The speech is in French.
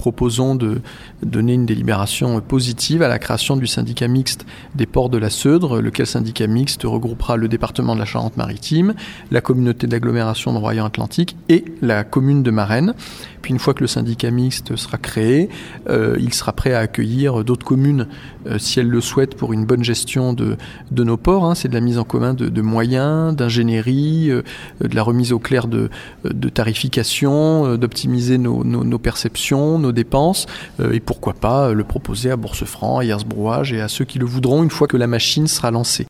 proposons de donner une délibération positive à la création du syndicat mixte des ports de la Seudre, lequel syndicat mixte regroupera le département de la Charente-Maritime, la communauté d'agglomération de Royan-Atlantique et la commune de Marennes. Puis une fois que le syndicat mixte sera créé, il sera prêt à accueillir d'autres communes si elles le souhaitent pour une bonne gestion de nos ports. C'est de la mise en commun de moyens, d'ingénierie, de la remise au clair de tarification, d'optimiser nos perceptions, nos dépenses, et pourquoi pas le proposer à Bourse-Franc, à Yersbrouage et à ceux qui le voudront une fois que la machine sera lancée.